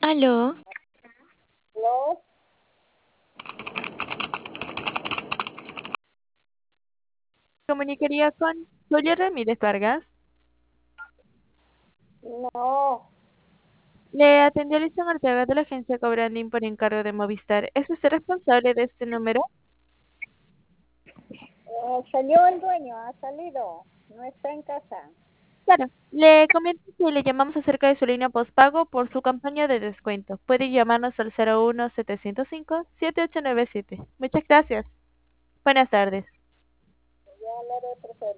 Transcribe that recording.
Aló, No, comunicaría con Julia Ramírez Vargas. no, Le atendió Alison Ortega de la agencia Cobranding por encargo de Movistar. ¿Es usted responsable de este número? salió el dueño, ha salido, no está en casa. Claro. Le comento que le llamamos acerca de su línea postpago por su campaña de descuento. Puede llamarnos al 01-705-7897. Muchas gracias. Buenas tardes. Ya hablaré otro